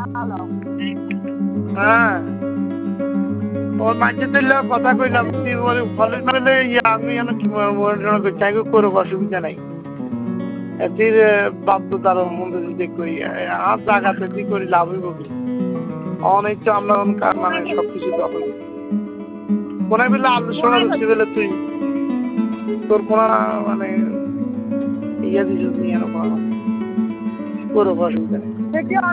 হ্যাঁ ওর মাঝে দিলে কথা কইলাম তুই ফলে মানে আমি চাই করো অসুবিধা নাই এটির বাপ তো তার মধ্যে যদি করি আর জায়গাতে দিয়ে করি লাভ হইব কি অনেক তো আমরা মানে সবকিছু দখল কোনায় বললে আলু সোনা রুচি বলে তুই তোর কোনা মানে ইয়া দিস নিয়ে করো অসুবিধা নেই